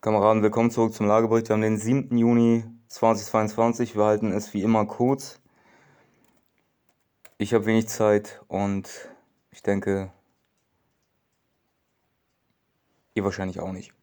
Kameraden, willkommen zurück zum Lagebericht. Wir haben den 7. Juni 2022. Wir halten es wie immer kurz. Ich habe wenig Zeit und ich denke, ihr wahrscheinlich auch nicht.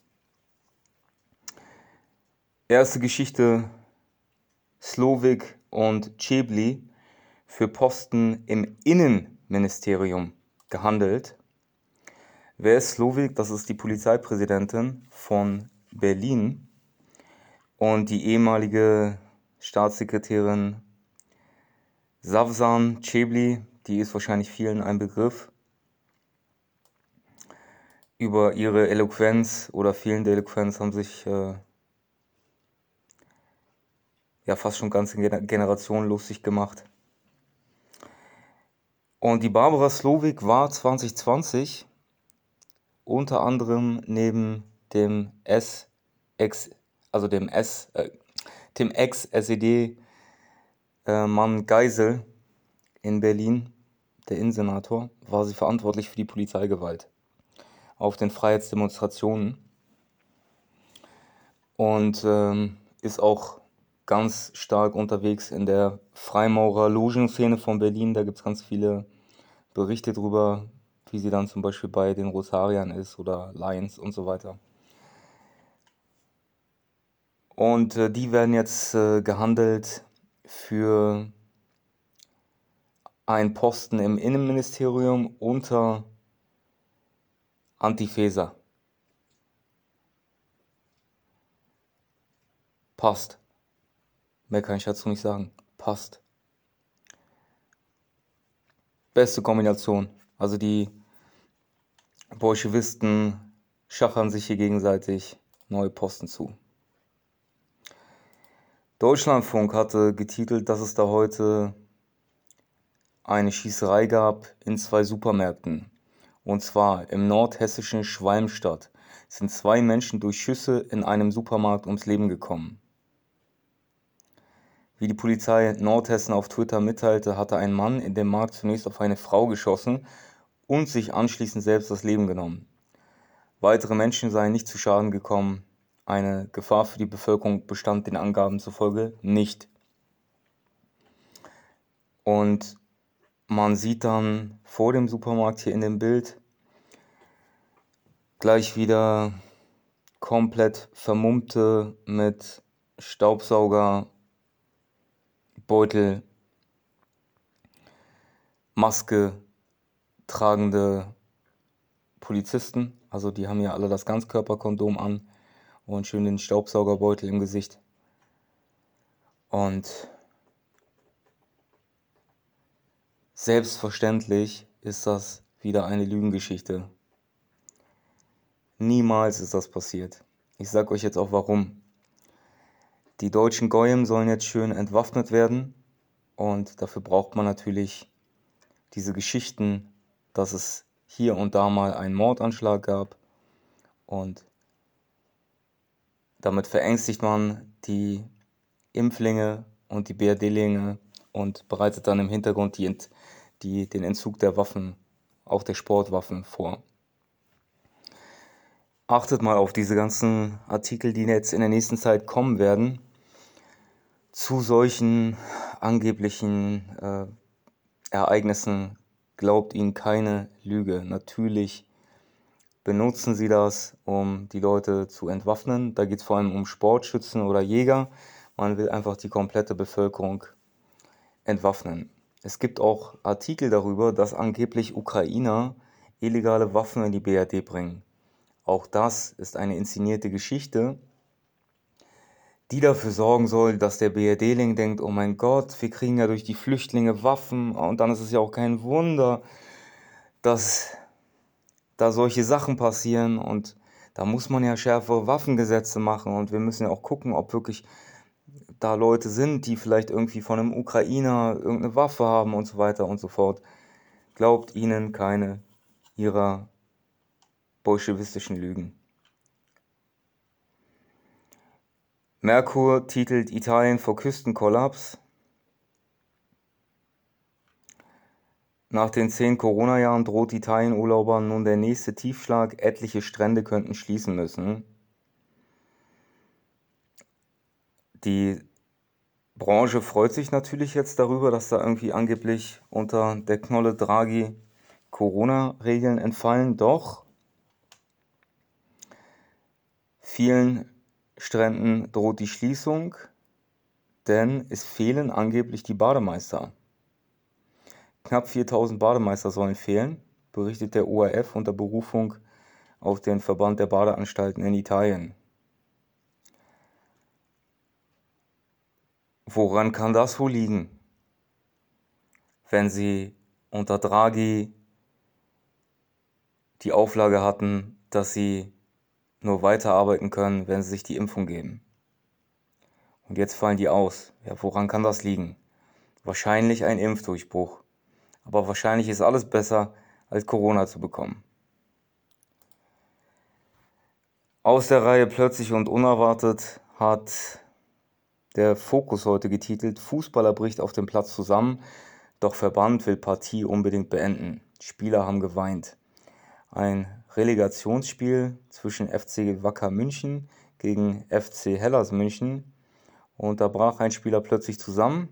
Erste Geschichte: Slowik und Čebli für Posten im Innenministerium gehandelt. Wer ist Slowik? Das ist die Polizeipräsidentin von Berlin und die ehemalige Staatssekretärin Savsan Čebli, die ist wahrscheinlich vielen ein Begriff. Über ihre Eloquenz oder fehlende Eloquenz haben sich fast schon ganze Generationen lustig gemacht. Und die Barbara Slowik war 2020 unter anderem neben dem Ex-SED-Mann Geisel in Berlin, der Innensenator, war sie verantwortlich für die Polizeigewalt auf den Freiheitsdemonstrationen und ist auch ganz stark unterwegs in der Freimaurer-Logen-Szene von Berlin. Da gibt es ganz viele Berichte drüber, wie sie dann zum Beispiel bei den Rotariern ist oder Lions und so weiter. Und die werden jetzt gehandelt für einen Posten im Innenministerium unter Anti-Faeser. Passt. Mehr kann ich dazu nicht sagen. Passt. Beste Kombination. Also die Bolschewisten schachern sich hier gegenseitig neue Posten zu. Deutschlandfunk hatte getitelt, dass es da heute eine Schießerei gab in 2 Supermärkten. Und zwar im nordhessischen Schwalmstadt sind 2 Menschen durch Schüsse in einem Supermarkt ums Leben gekommen. Wie die Polizei Nordhessen auf Twitter mitteilte, hatte ein Mann in dem Markt zunächst auf eine Frau geschossen und sich anschließend selbst das Leben genommen. Weitere Menschen seien nicht zu Schaden gekommen. Eine Gefahr für die Bevölkerung bestand den Angaben zufolge nicht. Und man sieht dann vor dem Supermarkt hier in dem Bild gleich wieder komplett vermummte mit Staubsauger, Beutel, Maske tragende Polizisten. Also die haben ja alle das Ganzkörperkondom an und schön den Staubsaugerbeutel im Gesicht. Und selbstverständlich ist das wieder eine Lügengeschichte. Niemals ist das passiert. Ich sag euch jetzt auch warum. Die deutschen Goyim sollen jetzt schön entwaffnet werden und dafür braucht man natürlich diese Geschichten, dass es hier und da mal einen Mordanschlag gab und damit verängstigt man die Impflinge und die BRD-Linge und bereitet dann im Hintergrund den Entzug der Waffen, auch der Sportwaffen vor. Achtet mal auf diese ganzen Artikel, die jetzt in der nächsten Zeit kommen werden, zu solchen angeblichen Ereignissen. Glaubt ihnen keine Lüge. Natürlich benutzen sie das, um die Leute zu entwaffnen. Da geht es vor allem um Sportschützen oder Jäger. Man will einfach die komplette Bevölkerung entwaffnen. Es gibt auch Artikel darüber, dass angeblich Ukrainer illegale Waffen in die BRD bringen. Auch das ist eine inszenierte Geschichte, die dafür sorgen soll, dass der BRD-Ling denkt, oh mein Gott, wir kriegen ja durch die Flüchtlinge Waffen und dann ist es ja auch kein Wunder, dass da solche Sachen passieren und da muss man ja schärfere Waffengesetze machen und wir müssen ja auch gucken, ob wirklich da Leute sind, die vielleicht irgendwie von einem Ukrainer irgendeine Waffe haben und so weiter und so fort. Glaubt ihnen keine ihrer bolschewistischen Lügen. Merkur titelt Italien vor Küstenkollaps. Nach den 10 Corona-Jahren droht Italien-Urlaubern nun der nächste Tiefschlag. Etliche Strände könnten schließen müssen. Die Branche freut sich natürlich jetzt darüber, dass da irgendwie angeblich unter der Knolle Draghi Corona-Regeln entfallen. Doch vielen Stränden droht die Schließung, denn es fehlen angeblich die Bademeister. Knapp 4000 Bademeister sollen fehlen, berichtet der ORF unter Berufung auf den Verband der Badeanstalten in Italien. Woran kann das wohl liegen, wenn sie unter Draghi die Auflage hatten, dass sie nur weiterarbeiten können, wenn sie sich die Impfung geben? Und jetzt fallen die aus. Ja, woran kann das liegen? Wahrscheinlich ein Impfdurchbruch. Aber wahrscheinlich ist alles besser, als Corona zu bekommen. Aus der Reihe Plötzlich und Unerwartet hat der Fokus heute getitelt: Fußballer bricht auf dem Platz zusammen, doch Verband will Partie unbedingt beenden. Spieler haben geweint. Ein Relegationsspiel zwischen FC Wacker München gegen FC Hellas München, und da brach ein Spieler plötzlich zusammen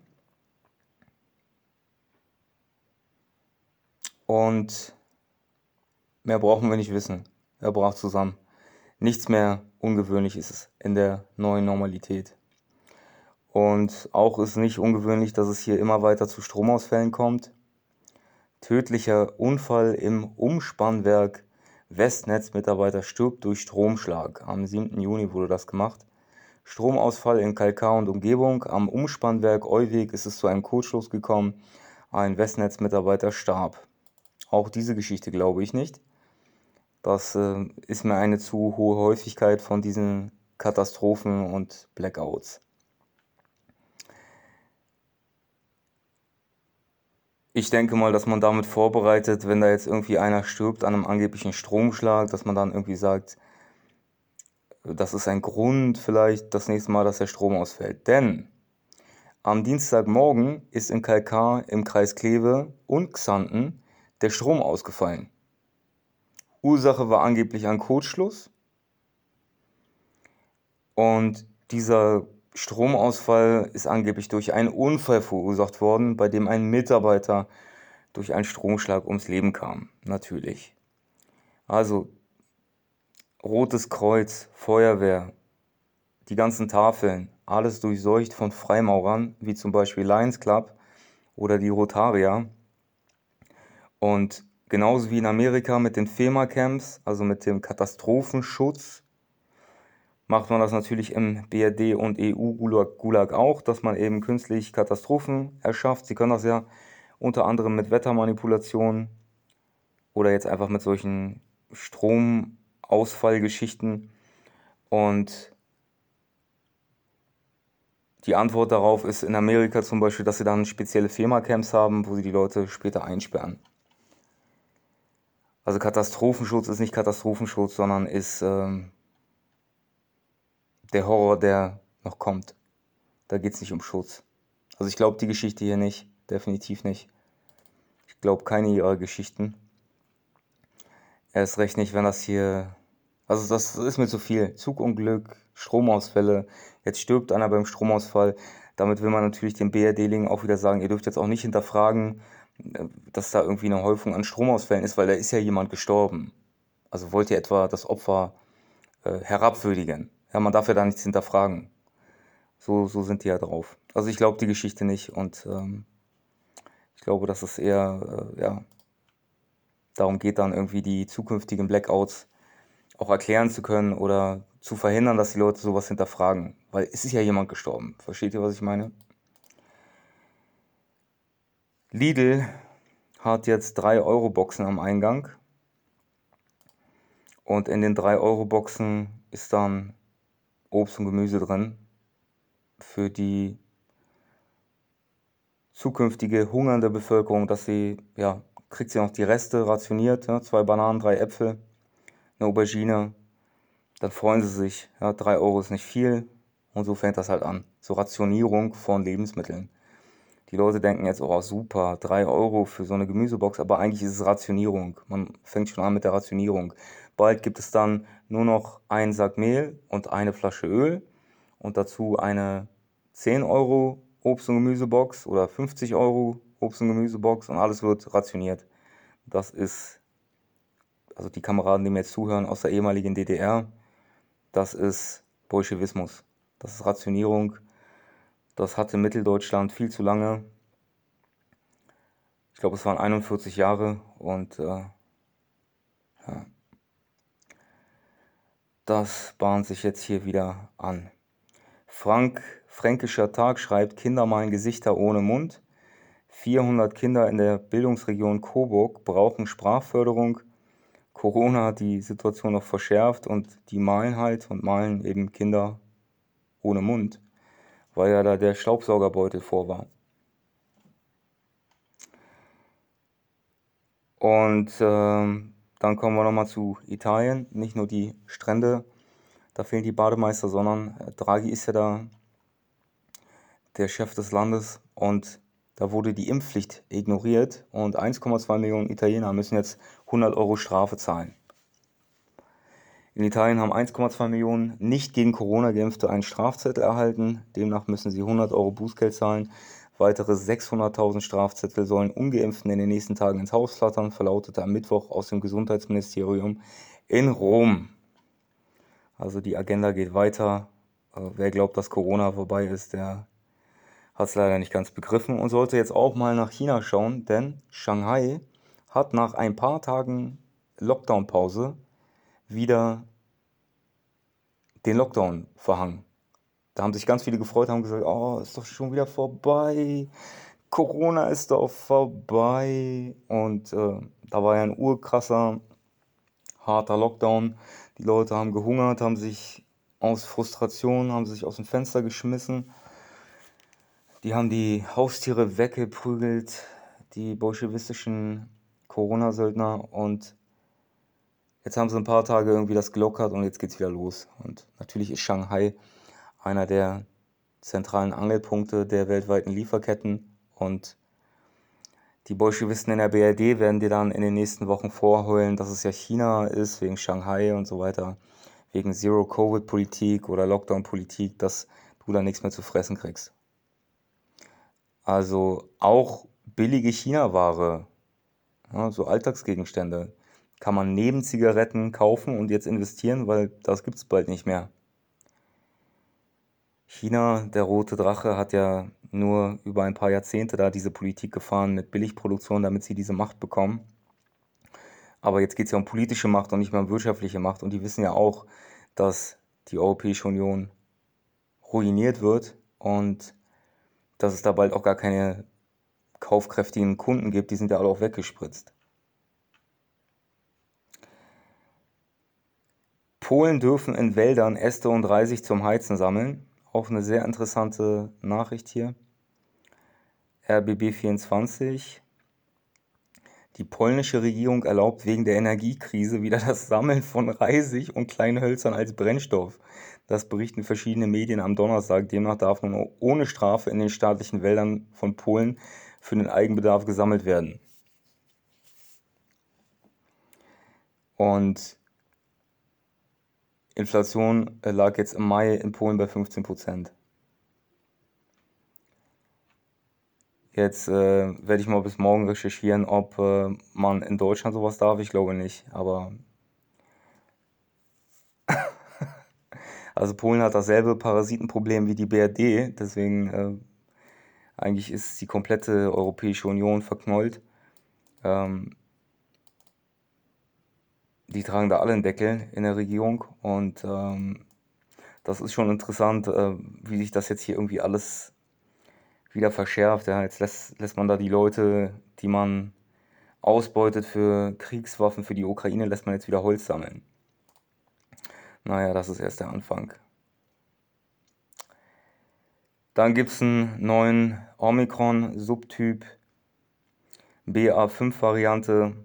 und mehr brauchen wir nicht wissen. Er brach zusammen. Nichts mehr Ungewöhnliches in der neuen Normalität. Und auch ist nicht ungewöhnlich, dass es hier immer weiter zu Stromausfällen kommt. Tödlicher Unfall im Umspannwerk. Westnetz-Mitarbeiter stirbt durch Stromschlag. Am 7. Juni wurde das gemacht. Stromausfall in Kalkar und Umgebung. Am Umspannwerk Euweg ist es zu einem Kurzschluss gekommen. Ein Westnetz-Mitarbeiter starb. Auch diese Geschichte glaube ich nicht. Das ist mir eine zu hohe Häufigkeit von diesen Katastrophen und Blackouts. Ich denke mal, dass man damit vorbereitet, wenn da jetzt irgendwie einer stirbt an einem angeblichen Stromschlag, dass man dann irgendwie sagt, das ist ein Grund vielleicht das nächste Mal, dass der Strom ausfällt. Denn am Dienstagmorgen ist in Kalkar im Kreis Kleve und Xanten der Strom ausgefallen. Ursache war angeblich ein Kurzschluss. Und dieser Stromausfall ist angeblich durch einen Unfall verursacht worden, bei dem ein Mitarbeiter durch einen Stromschlag ums Leben kam. Natürlich. Also Rotes Kreuz, Feuerwehr, die ganzen Tafeln, alles durchseucht von Freimaurern, wie zum Beispiel Lions Club oder die Rotarier. Und genauso wie in Amerika mit den FEMA-Camps, also mit dem Katastrophenschutz, macht man das natürlich im BRD und EU-Gulag auch, dass man eben künstlich Katastrophen erschafft. Sie können das ja unter anderem mit Wettermanipulationen oder jetzt einfach mit solchen Stromausfallgeschichten. Und die Antwort darauf ist in Amerika zum Beispiel, dass sie dann spezielle FEMA-Camps haben, wo sie die Leute später einsperren. Also Katastrophenschutz ist nicht Katastrophenschutz, sondern ist der Horror, der noch kommt. Da geht es nicht um Schutz. Also ich glaube die Geschichte hier nicht, definitiv nicht. Ich glaube keine ihrer Geschichten. Erst recht nicht, wenn das hier... Also das ist mir zu viel. Zugunglück, Stromausfälle. Jetzt stirbt einer beim Stromausfall. Damit will man natürlich den BRD-Lingen auch wieder sagen, ihr dürft jetzt auch nicht hinterfragen, dass da irgendwie eine Häufung an Stromausfällen ist, weil da ist ja jemand gestorben. Also wollt ihr etwa das Opfer herabwürdigen? Ja, man darf ja da nichts hinterfragen. So sind die ja drauf. Also ich glaube die Geschichte nicht, und ich glaube, dass es eher darum geht, dann irgendwie die zukünftigen Blackouts auch erklären zu können oder zu verhindern, dass die Leute sowas hinterfragen. Weil es ist ja jemand gestorben. Versteht ihr, was ich meine? Lidl hat jetzt 3-Euro-Boxen am Eingang. Und in den 3-Euro-Boxen ist dann Obst und Gemüse drin für die zukünftige hungernde Bevölkerung, dass sie, kriegt sie noch die Reste rationiert, 2 Bananen, 3 Äpfel, eine Aubergine, dann freuen sie sich, 3 Euro ist nicht viel, und so fängt das halt an, so Rationierung von Lebensmitteln. Die Leute denken jetzt, oh super, 3 Euro für so eine Gemüsebox, aber eigentlich ist es Rationierung. Man fängt schon an mit der Rationierung. Bald gibt es dann nur noch einen Sack Mehl und eine Flasche Öl und dazu eine 10 Euro Obst- und Gemüsebox oder 50 Euro Obst- und Gemüsebox und alles wird rationiert. Das ist, also die Kameraden, die mir jetzt zuhören aus der ehemaligen DDR, das ist Bolschewismus. Das ist Rationierung. Das hatte Mitteldeutschland viel zu lange. Ich glaube, es waren 41 Jahre und ja, das bahnt sich jetzt hier wieder an. Fränkischer Tag schreibt, Kinder malen Gesichter ohne Mund. 400 Kinder in der Bildungsregion Coburg brauchen Sprachförderung. Corona hat die Situation noch verschärft und die malen halt und malen eben Kinder ohne Mund, weil ja da der Staubsaugerbeutel vor war. Und dann kommen wir nochmal zu Italien. Nicht nur die Strände, da fehlen die Bademeister, sondern Draghi ist ja da der Chef des Landes und da wurde die Impfpflicht ignoriert und 1,2 Millionen Italiener müssen jetzt 100 Euro Strafe zahlen. In Italien haben 1,2 Millionen nicht gegen Corona Geimpfte einen Strafzettel erhalten. Demnach müssen sie 100 Euro Bußgeld zahlen. Weitere 600.000 Strafzettel sollen Ungeimpften in den nächsten Tagen ins Haus flattern, verlautete am Mittwoch aus dem Gesundheitsministerium in Rom. Also die Agenda geht weiter. Wer glaubt, dass Corona vorbei ist, der hat es leider nicht ganz begriffen und sollte jetzt auch mal nach China schauen, denn Shanghai hat nach ein paar Tagen Lockdown-Pause wieder den Lockdown verhangen. Da haben sich ganz viele gefreut, haben gesagt, oh, ist doch schon wieder vorbei, Corona ist doch vorbei. Und da war ja ein urkrasser, harter Lockdown. Die Leute haben gehungert, haben sich aus Frustration, haben sich aus dem Fenster geschmissen. Die haben die Haustiere weggeprügelt, die bolschewistischen Corona-Söldner. Und jetzt haben sie ein paar Tage irgendwie das gelockert und jetzt geht's wieder los. Und natürlich ist Shanghai einer der zentralen Angelpunkte der weltweiten Lieferketten. Und die Bolschewisten in der BRD werden dir dann in den nächsten Wochen vorheulen, dass es ja China ist, wegen Shanghai und so weiter, wegen Zero-Covid-Politik oder Lockdown-Politik, dass du da nichts mehr zu fressen kriegst. Also auch billige China-Ware, ja, so Alltagsgegenstände, kann man neben Zigaretten kaufen und jetzt investieren, weil das gibt es bald nicht mehr. China, der rote Drache, hat ja nur über ein paar Jahrzehnte da diese Politik gefahren mit Billigproduktion, damit sie diese Macht bekommen. Aber jetzt geht es ja um politische Macht und nicht mehr um wirtschaftliche Macht. Und die wissen ja auch, dass die Europäische Union ruiniert wird und dass es da bald auch gar keine kaufkräftigen Kunden gibt. Die sind ja alle auch weggespritzt. Polen dürfen in Wäldern Äste und Reisig zum Heizen sammeln. Auch eine sehr interessante Nachricht hier. RBB24. Die polnische Regierung erlaubt wegen der Energiekrise wieder das Sammeln von Reisig und kleinen Hölzern als Brennstoff. Das berichten verschiedene Medien am Donnerstag. Demnach darf nun ohne Strafe in den staatlichen Wäldern von Polen für den Eigenbedarf gesammelt werden. Und Inflation lag jetzt im Mai in Polen bei 15%. Jetzt werde ich mal bis morgen recherchieren, ob man in Deutschland sowas darf. Ich glaube nicht, aber also Polen hat dasselbe Parasitenproblem wie die BRD, deswegen eigentlich ist die komplette Europäische Union verknollt. Die tragen da alle einen Deckel in der Regierung und das ist schon interessant, wie sich das jetzt hier irgendwie alles wieder verschärft. Ja, jetzt lässt man da die Leute, die man ausbeutet für Kriegswaffen für die Ukraine, lässt man jetzt wieder Holz sammeln. Naja, das ist erst der Anfang. Dann gibt es einen neuen Omikron-Subtyp, BA5-Variante.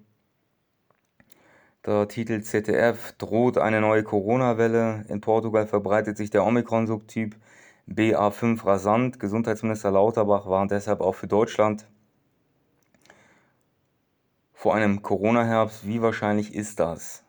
Der Titel ZDF droht eine neue Corona-Welle. In Portugal verbreitet sich der Omikron-Subtyp BA5 rasant. Gesundheitsminister Lauterbach warnt deshalb auch für Deutschland vor einem Corona-Herbst. Wie wahrscheinlich ist das?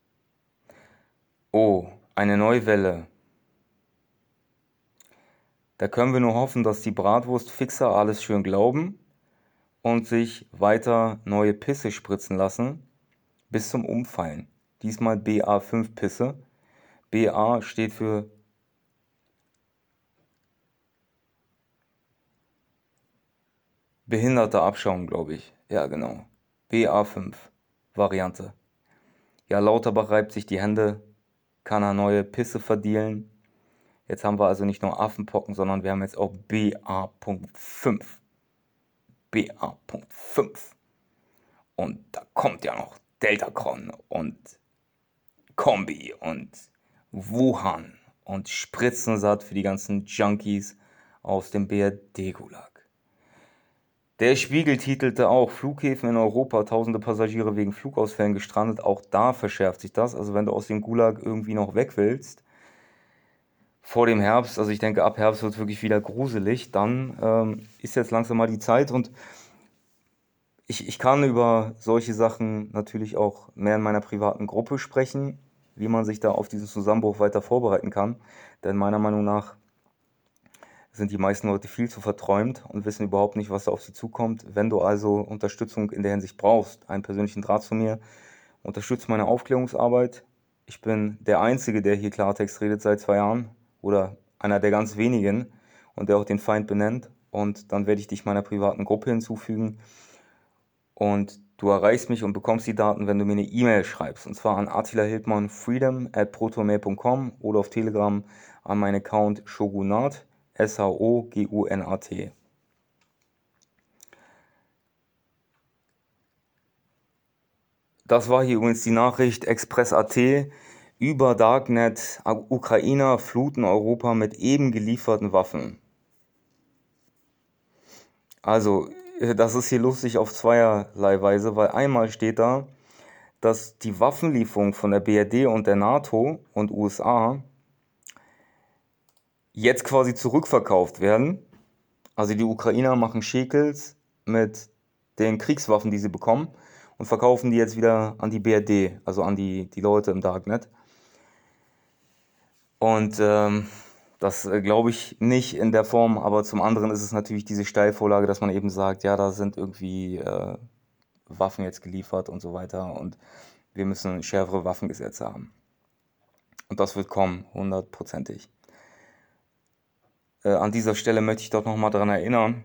Oh, eine Neuwelle. Da können wir nur hoffen, dass die Bratwurstfixer alles schön glauben und sich weiter neue Pisse spritzen lassen, bis zum Umfallen. Diesmal BA5 Pisse. BA steht für behinderter Abschaum, glaube ich. Ja, genau. BA5 Variante. Ja, Lauterbach reibt sich die Hände, kann er neue Pisse verdienen. Jetzt haben wir also nicht nur Affenpocken, sondern wir haben jetzt auch BA.5. BA.5. Und da kommt ja noch Deltacron und Kombi und Wuhan und Spritzensatt für die ganzen Junkies aus dem BRD-Gulag. Der Spiegel titelte auch, Flughäfen in Europa, tausende Passagiere wegen Flugausfällen gestrandet. Auch da verschärft sich das. Also wenn du aus dem Gulag irgendwie noch weg willst, vor dem Herbst, also ich denke, ab Herbst wird es wirklich wieder gruselig, dann ist jetzt langsam mal die Zeit. Und ich kann über solche Sachen natürlich auch mehr in meiner privaten Gruppe sprechen, wie man sich da auf diesen Zusammenbruch weiter vorbereiten kann. Denn meiner Meinung nach sind die meisten Leute viel zu verträumt und wissen überhaupt nicht, was da auf sie zukommt. Wenn du also Unterstützung in der Hinsicht brauchst, einen persönlichen Draht zu mir, unterstütze meine Aufklärungsarbeit. Ich bin der Einzige, der hier Klartext redet seit 2 Jahren oder einer der ganz wenigen und der auch den Feind benennt. Und dann werde ich dich meiner privaten Gruppe hinzufügen und du erreichst mich und bekommst die Daten, wenn du mir eine E-Mail schreibst. Und zwar an attila.hildmann freedom@protonmail.com oder auf Telegram an meinen Account Shogunat, Shogunat. Das war hier übrigens die Nachricht Express.at über Darknet. Ukrainer fluten Europa mit eben gelieferten Waffen. Also, das ist hier lustig auf zweierlei Weise, weil einmal steht da, dass die Waffenlieferung von der BRD und der NATO und USA jetzt quasi zurückverkauft werden. Also die Ukrainer machen Schäkels mit den Kriegswaffen, die sie bekommen und verkaufen die jetzt wieder an die BRD, also an die Leute im Darknet. Und das glaube ich nicht in der Form, aber zum anderen ist es natürlich diese Steilvorlage, dass man eben sagt, ja, da sind irgendwie Waffen jetzt geliefert und so weiter und wir müssen schärfere Waffengesetze haben. Und das wird kommen, hundertprozentig. An dieser Stelle möchte ich doch nochmal daran erinnern,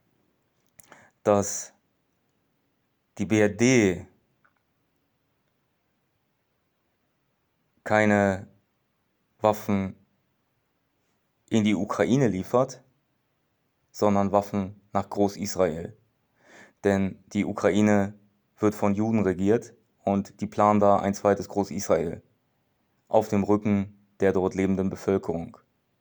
dass die BRD keine Waffen in die Ukraine liefert, sondern Waffen nach Groß-Israel. Denn die Ukraine wird von Juden regiert und die planen da ein zweites Groß-Israel auf dem Rücken der dort lebenden Bevölkerung.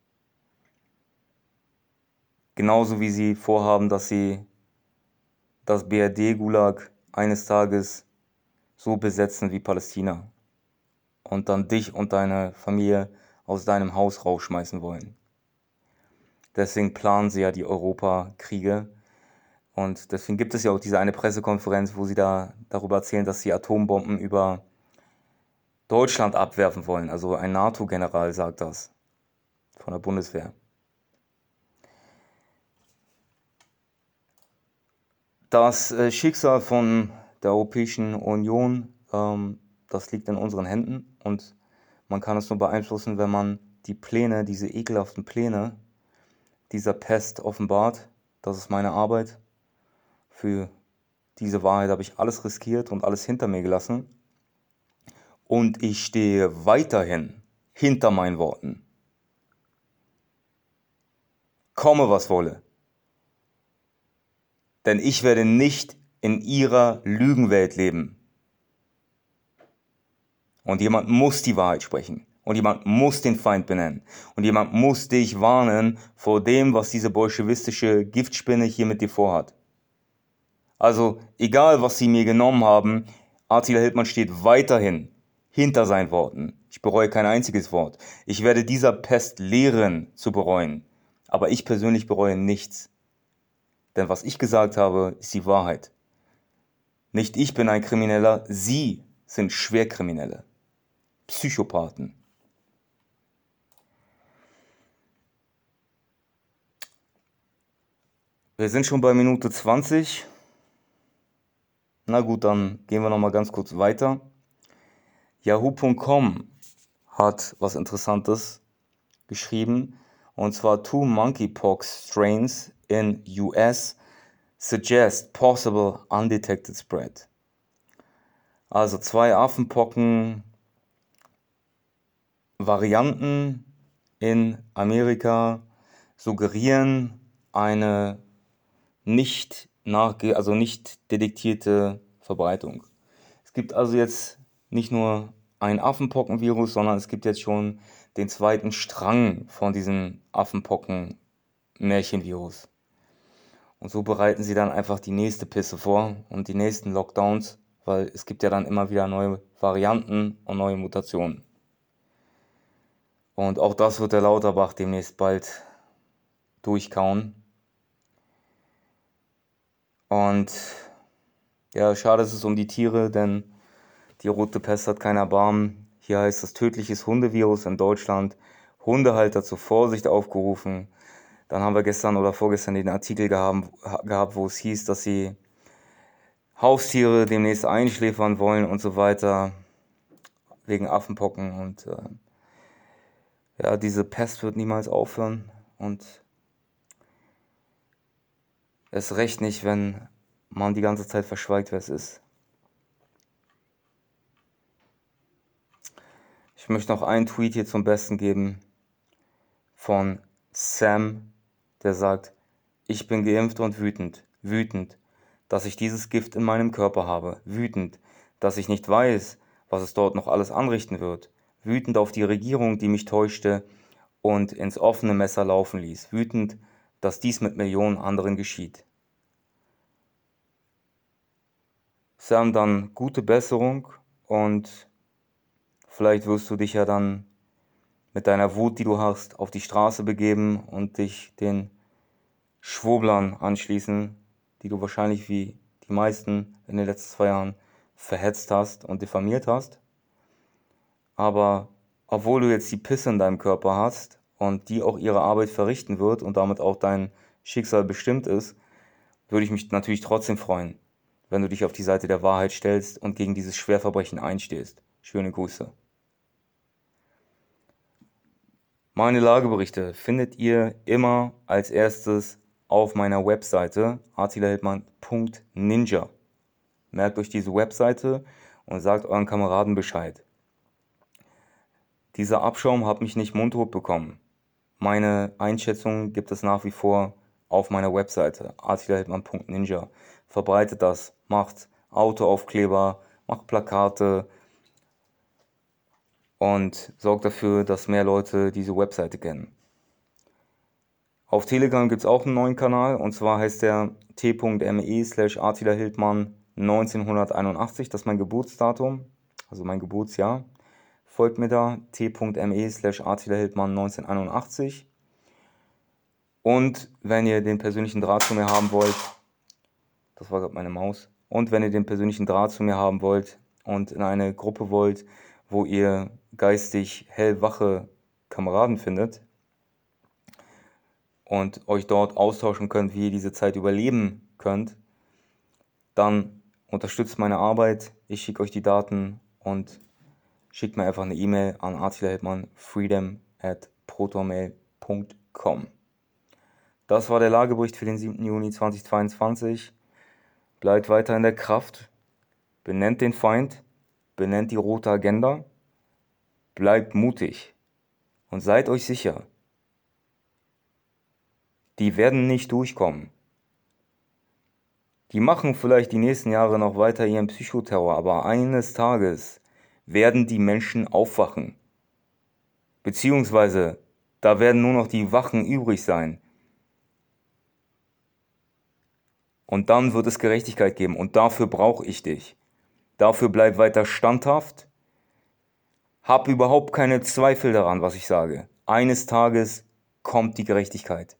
Genauso wie sie vorhaben, dass sie das BRD-Gulag eines Tages so besetzen wie Palästina und dann dich und deine Familie aus deinem Haus rausschmeißen wollen. Deswegen planen sie ja die Europakriege und deswegen gibt es ja auch diese eine Pressekonferenz, wo sie da darüber erzählen, dass sie Atombomben über Deutschland abwerfen wollen. Also ein NATO-General sagt das von der Bundeswehr. Das Schicksal von der Europäischen Union, das liegt in unseren Händen und man kann es nur beeinflussen, wenn man die Pläne, diese ekelhaften Pläne dieser Pest offenbart. Das ist meine Arbeit. Für diese Wahrheit habe ich alles riskiert und alles hinter mir gelassen. Und ich stehe weiterhin hinter meinen Worten. Komme, was wolle. Denn ich werde nicht in ihrer Lügenwelt leben. Und jemand muss die Wahrheit sprechen. Und jemand muss den Feind benennen. Und jemand muss dich warnen vor dem, was diese bolschewistische Giftspinne hier mit dir vorhat. Also, egal was sie mir genommen haben, Attila Hildmann steht weiterhin hinter seinen Worten. Ich bereue kein einziges Wort. Ich werde dieser Pest lehren zu bereuen. Aber ich persönlich bereue nichts. Denn was ich gesagt habe, ist die Wahrheit. Nicht ich bin ein Krimineller, Sie sind Schwerkriminelle. Psychopathen. Wir sind schon bei Minute 20. Na gut, dann gehen wir nochmal ganz kurz weiter. Yahoo.com hat was Interessantes geschrieben, und zwar 2 monkeypox strains in US suggest possible undetected spread. Also 2 Affenpocken-Varianten in Amerika suggerieren eine nicht detektierte Verbreitung. Es gibt also jetzt nicht nur ein Affenpockenvirus, sondern es gibt jetzt schon den zweiten Strang von diesem Affenpocken-Märchenvirus. Und so bereiten sie dann einfach die nächste Pisse vor und die nächsten Lockdowns, weil es gibt ja dann immer wieder neue Varianten und neue Mutationen. Und auch das wird der Lauterbach demnächst bald durchkauen. Und ja, schade ist es um die Tiere, denn die rote Pest hat kein Erbarmen. Hier heißt es tödliches Hundevirus in Deutschland. Hundehalter zur Vorsicht aufgerufen. Dann haben wir gestern oder vorgestern den Artikel gehabt, wo es hieß, dass sie Haustiere demnächst einschläfern wollen und so weiter. Wegen Affenpocken. Und ja, diese Pest wird niemals aufhören. Und erst recht nicht, wenn man die ganze Zeit verschweigt, wer es ist. Ich möchte noch einen Tweet hier zum Besten geben von Sam, der sagt: Ich bin geimpft und wütend, dass ich dieses Gift in meinem Körper habe, wütend, dass ich nicht weiß, was es dort noch alles anrichten wird, wütend auf die Regierung, die mich täuschte und ins offene Messer laufen ließ, wütend, dass dies mit Millionen anderen geschieht. Sam, dann gute Besserung und vielleicht wirst du dich ja dann mit deiner Wut, die du hast, auf die Straße begeben und dich den Schwurblern anschließen, die du wahrscheinlich wie die meisten in den letzten 2 Jahren verhetzt hast und diffamiert hast. Aber obwohl du jetzt die Pisse in deinem Körper hast und die auch ihre Arbeit verrichten wird und damit auch dein Schicksal bestimmt ist, würde ich mich natürlich trotzdem freuen, wenn du dich auf die Seite der Wahrheit stellst und gegen dieses Schwerverbrechen einstehst. Schöne Grüße. Meine Lageberichte findet ihr immer als erstes auf meiner Webseite attilahildmann.ninja. Merkt euch diese Webseite und sagt euren Kameraden Bescheid. Dieser Abschaum hat mich nicht mundtot bekommen. Meine Einschätzung gibt es nach wie vor auf meiner Webseite attilahildmann.ninja. Verbreitet das, macht Autoaufkleber, macht Plakate und sorgt dafür, dass mehr Leute diese Webseite kennen. Auf Telegram gibt es auch einen neuen Kanal, und zwar heißt der t.me/attilahildmann1981, das ist mein Geburtsdatum, also mein Geburtsjahr. Folgt mir da, t.me/attilahildmann1981. Und wenn ihr den persönlichen Draht zu mir haben wollt, das war gerade meine Maus, und wenn ihr den persönlichen Draht zu mir haben wollt und in eine Gruppe wollt, wo ihr geistig hellwache Kameraden findet und euch dort austauschen könnt, wie ihr diese Zeit überleben könnt, dann unterstützt meine Arbeit. Ich schicke euch die Daten und schickt mir einfach eine E-Mail an attilahildmann freedom@protonmail.com. Das war der Lagebericht für den 7. Juni 2022. Bleibt weiter in der Kraft, benennt den Feind, benennt die rote Agenda, bleibt mutig und seid euch sicher, die werden nicht durchkommen. Die machen vielleicht die nächsten Jahre noch weiter ihren Psychoterror, aber eines Tages werden die Menschen aufwachen. Beziehungsweise, da werden nur noch die Wachen übrig sein. Und dann wird es Gerechtigkeit geben. Und dafür brauche ich dich. Dafür bleib weiter standhaft. Hab überhaupt keine Zweifel daran, was ich sage. Eines Tages kommt die Gerechtigkeit.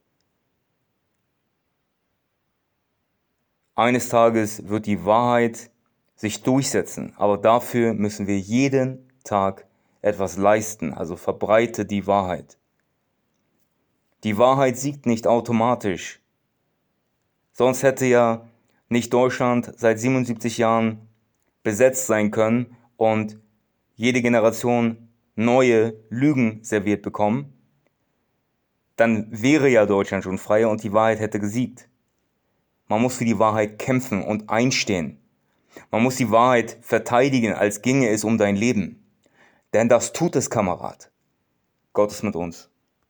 Eines Tages wird die Wahrheit sich durchsetzen. Aber dafür müssen wir jeden Tag etwas leisten. Also verbreite die Wahrheit. Die Wahrheit siegt nicht automatisch. Sonst hätte ja nicht Deutschland seit 77 Jahren besetzt sein können und jede Generation neue Lügen serviert bekommen. Dann wäre ja Deutschland schon frei und die Wahrheit hätte gesiegt. Man muss für die Wahrheit kämpfen und einstehen. Man muss die Wahrheit verteidigen, als ginge es um dein Leben. Denn das tut es, Kamerad. Gott ist mit uns.